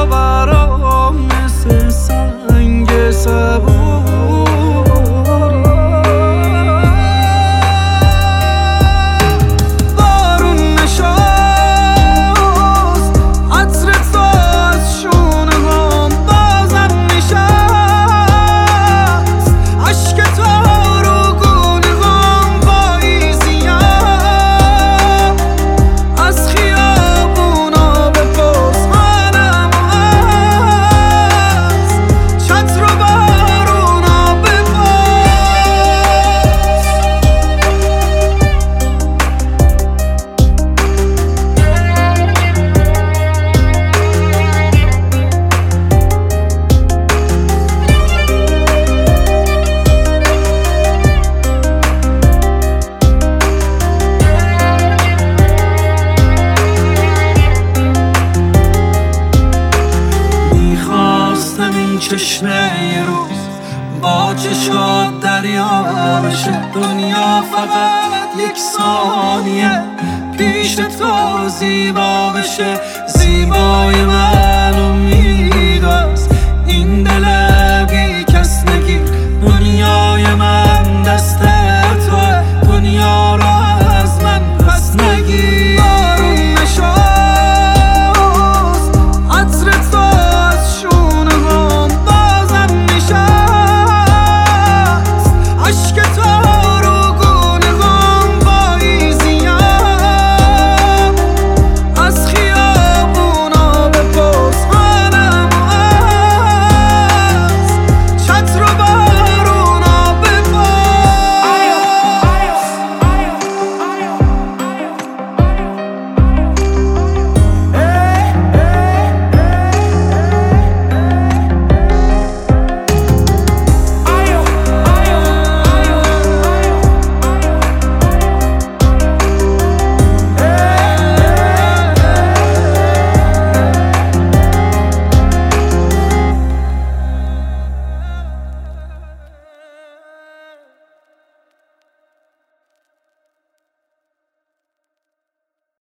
برام مثل سنگ صبوری. بارون نشست عطر تو از شونه هم بازم نشست، عشق تو رو گونه هم پاییزیم. از خیابونا بپرس منم هست، چتر و بارونا بپرس. میخواستم این چشمه یه روز با چشات دریا بشه، دنیا فقط یک ثانیه پیش تو زیبا بشه. زیبای من امیدست، این دل